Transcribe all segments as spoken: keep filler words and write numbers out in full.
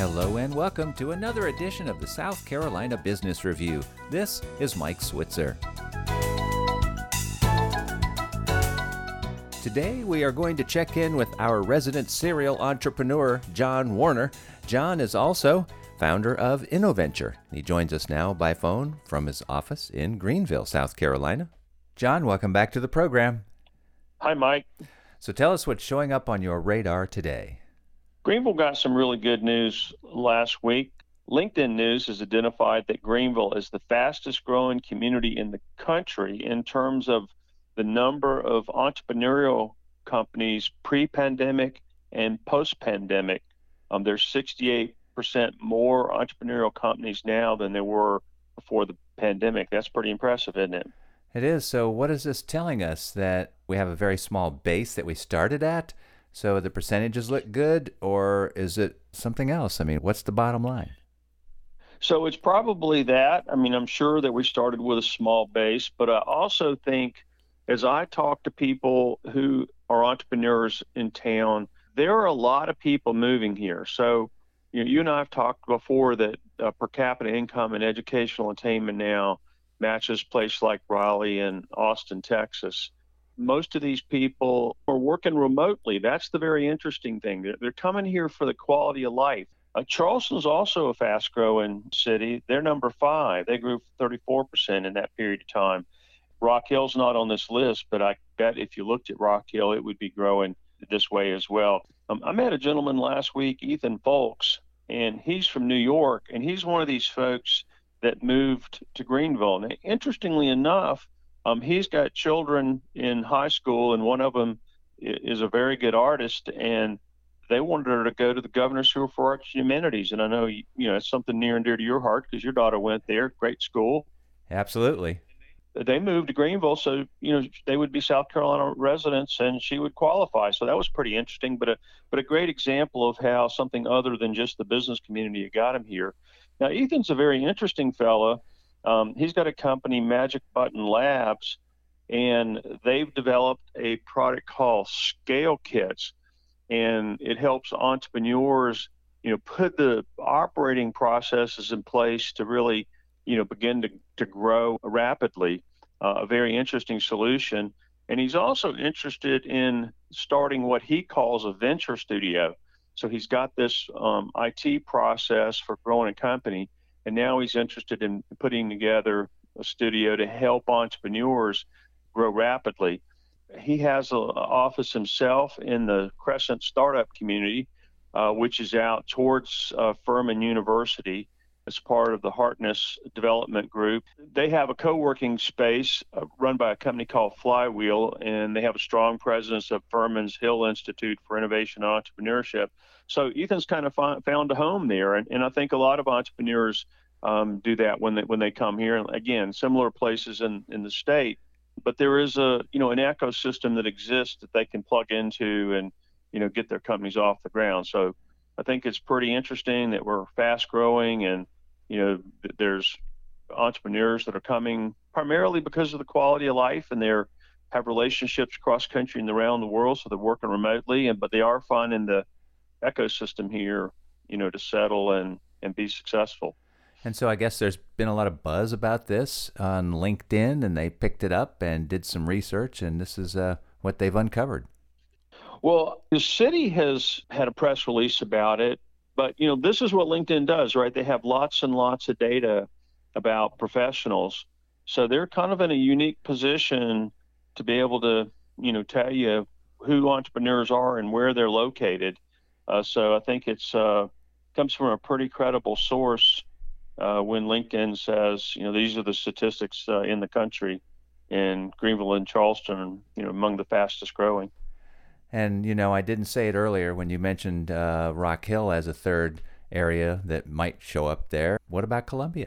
Hello and welcome to another edition of the South Carolina Business Review. This is Mike Switzer. Today we are going to check in with our resident serial entrepreneur, John Warner. John is also founder of InnoVenture. He joins us now by phone from his office in Greenville, South Carolina. John, welcome back to the program. Hi, Mike. So tell us what's showing up on your radar today. Greenville got some really good news last week. LinkedIn News has identified that Greenville is the fastest growing community in the country in terms of the number of entrepreneurial companies pre-pandemic and post-pandemic. Um, there's sixty-eight percent more entrepreneurial companies now than there were before the pandemic. That's pretty impressive, isn't it? It is. So what is this telling us? That we have a very small base that we started at? So the percentages look good, or is it something else? I mean, what's the bottom line? So it's probably that. I mean, I'm sure that we started with a small base, but I also think as I talk to people who are entrepreneurs in town, there are a lot of people moving here. So you know, you and I have talked before that uh, per capita income and educational attainment now matches places like Raleigh and Austin, Texas. Most of these people are working remotely. That's the very interesting thing. They're, they're coming here for the quality of life. Uh, Charleston's also a fast-growing city. They're number five. They grew thirty-four percent in that period of time. Rock Hill's not on this list, but I bet if you looked at Rock Hill, it would be growing this way as well. Um, I met a gentleman last week, Ethan Folks, and he's from New York, and he's one of these folks that moved to Greenville. And interestingly enough, Um, he's got children in high school, and one of them is a very good artist, and they wanted her to go to the Governor School for Arts and Humanities. And I know, you know, it's something near and dear to your heart because your daughter went there, great school. Absolutely. They moved to Greenville, so, you know, they would be South Carolina residents, and she would qualify. So that was pretty interesting, but a, but a great example of how something other than just the business community got him here. Now, Ethan's a very interesting fella. Um, he's got a company, Magic Button Labs, and they've developed a product called Scale Kits, and it helps entrepreneurs, you know, put the operating processes in place to really, you know, begin to, to grow rapidly. Uh, a very interesting solution. And he's also interested in starting what he calls a venture studio. So he's got this um, I T process for growing a company. And now he's interested in putting together a studio to help entrepreneurs grow rapidly. He has an office himself in the Crescent startup community, uh, which is out towards uh, Furman University as part of the Hartness Development Group. They have a co-working space uh, run by a company called Flywheel, and they have a strong presence of Furman's Hill Institute for Innovation and Entrepreneurship. So Ethan's kind of fi- found a home there, and, and I think a lot of entrepreneurs um, do that when they when they come here. And again, similar places in, in the state, but there is a you know an ecosystem that exists that they can plug into and you know get their companies off the ground. So I think it's pretty interesting that we're fast growing, and you know th- there's entrepreneurs that are coming primarily because of the quality of life, and they're have relationships across country and around the world, so they're working remotely, and but they are finding the ecosystem here, you know, to settle and, and be successful. And so I guess there's been a lot of buzz about this on LinkedIn, and they picked it up and did some research, and this is uh, what they've uncovered. Well, the city has had a press release about it, but, you know, this is what LinkedIn does, right? They have lots and lots of data about professionals. So they're kind of in a unique position to be able to, you know, tell you who entrepreneurs are and where they're located. Uh, so I think it's uh, comes from a pretty credible source uh, when LinkedIn says, you know, these are the statistics uh, in the country, and Greenville and Charleston, you know, among the fastest growing. And, you know, I didn't say it earlier when you mentioned uh, Rock Hill as a third area that might show up there. What about Columbia?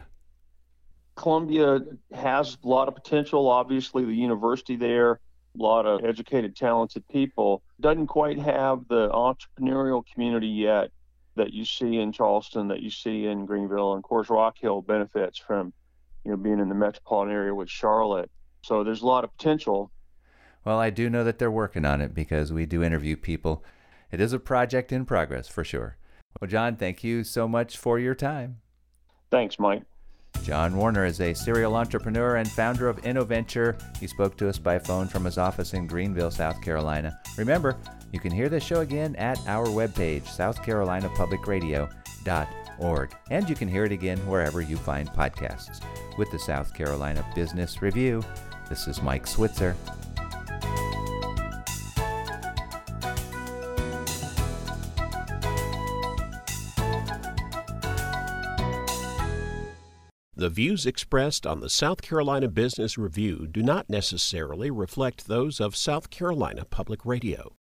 Columbia has a lot of potential. Obviously, the university there, a lot of educated, talented people. Doesn't quite have the entrepreneurial community yet that you see in Charleston, that you see in Greenville. And of course, Rock Hill benefits from, you know, being in the metropolitan area with Charlotte. So there's a lot of potential. Well, I do know that they're working on it because we do interview people. It is a project in progress for sure. Well, John, thank you so much for your time. Thanks, Mike. John Warner is a serial entrepreneur and founder of InnoVenture. He spoke to us by phone from his office in Greenville, South Carolina. Remember, you can hear this show again at our webpage, south carolina public radio dot org. And you can hear it again wherever you find podcasts. With the South Carolina Business Review, this is Mike Switzer. The views expressed on the South Carolina Business Review do not necessarily reflect those of South Carolina Public Radio.